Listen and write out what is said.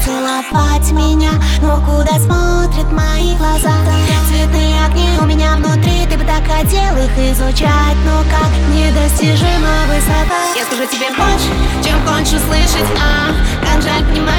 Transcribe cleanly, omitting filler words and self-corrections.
поцеловать меня, но куда смотрят мои глаза? Цветные огни у меня внутри, ты бы так хотел их изучать, но как недостижима высота. Я скажу тебе больше, чем хочешь услышать, как жаль, понимаешь.